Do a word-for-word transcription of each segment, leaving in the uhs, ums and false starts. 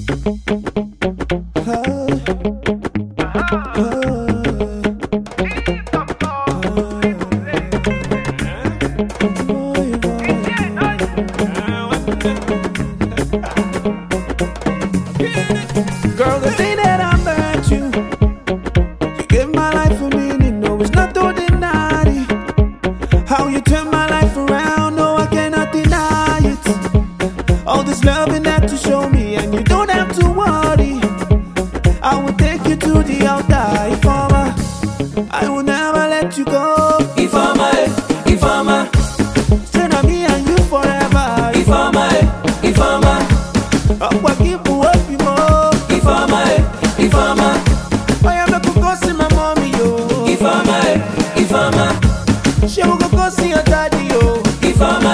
Girl, the day that I met you, you gave my life a meaning. No, it's not ordinary. How you turn my life around, no, I cannot deny it. All this loving that you show me, and you don't have to worry. I will take you to the altar, Ifeoma. I will never let you go, Ifeoma, Ifeoma. Stay on me and you forever, Ifeoma, Ifeoma. Up, I keep you up, you more. Ifeoma, Ifeoma. I am not go see my mommy, yo. Ifeoma, Ifeoma. She will go see her daddy, yo. Ifeoma,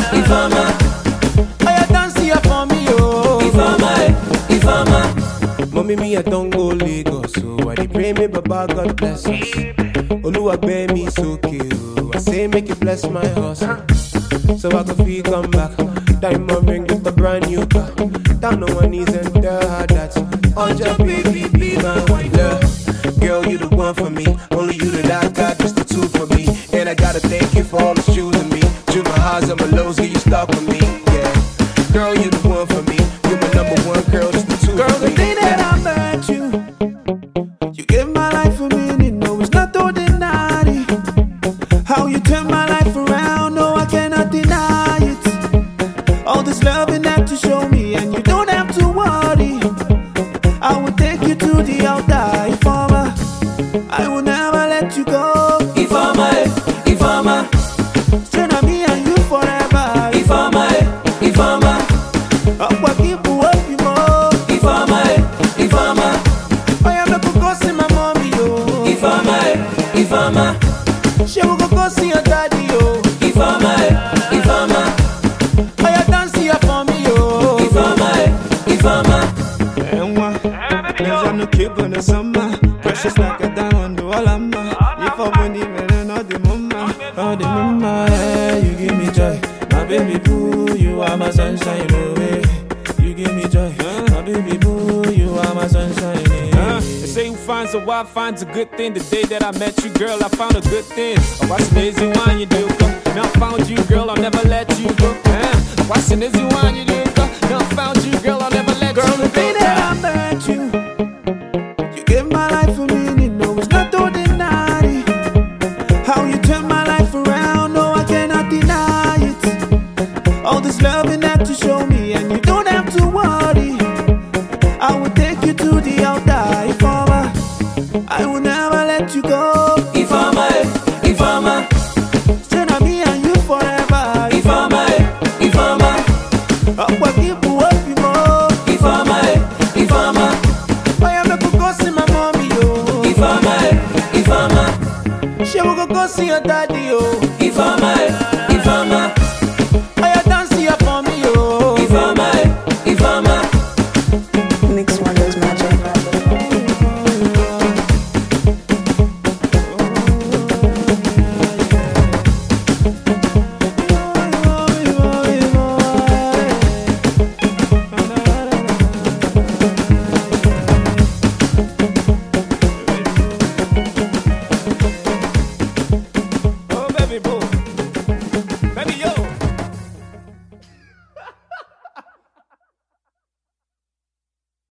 Ifeoma. I am dancing here for me, yo. Ifeoma, Ifeoma. Mommy, me, I don't go Lagos, so I dey pray me, Baba, God bless us. Oluwa bear me so kill. I say make you bless my hustle, so I can feel come back. Diamond ring with a brand new car. Down on my knees and tell her that all your baby be my wife. Look, girl, you the one for me. Only you that I got, just the two for me. And I gotta thank you for all the choosing me. Do my highs and my lows, get you stuck with me. Yeah, girl, you the one for me. You my number one girl, just the two Girl, for the me. day that I met you, you gave my life a meaning. No, it's not ordinary. How you turn my life around, no, I cannot deny it. All this loving that you show me, and you don't have to worry. I will take you to the altar, Ifeoma. I will never let you go. Ifeoma, Ifeoma. Stay on me and you forever. Ifeoma, Ifeoma. Up, I keep you up, you more. Ifeoma, Ifeoma. I am not go see my mommy, yo. Ifeoma, Ifeoma. She will go see her daddy, yo. Ifeoma, Ifeoma. I am dancing here for me, yo. Ifeoma, Ifeoma. And one, there's no keep on the summer. Precious like a diamond, do all I'm if I won't even know the mama. Oh, the mama, yeah, you give me joy. My baby boo, you are my sunshine, away. You give me joy. My baby boo, you are my sunshine. Uh, they say who finds a wife finds a good thing. The day that I met you, girl, I found a good thing. I watch lazy wine you do come. Now I found you, girl, I'll never let you go. Uh, watching lazy wine you do come. Now I found you, girl, I'll never let Girl, you the day go. that I met you, you gave my life a meaning. No, it's not ordinary. How you turn my life around, no, I cannot deny it. All this loving that you show me, and you don't have to worry. I will take you to the altar, Ifeoma. I will never let you go. Ifeoma, Ifeoma. Stay on me and you forever. Ifeoma, Ifeoma. Up, I keep you up, you more. Ifeoma, Ifeoma. I am not go see my mommy, yo. Ifeoma, Ifeoma. She will go see her daddy, yo. Ifeoma,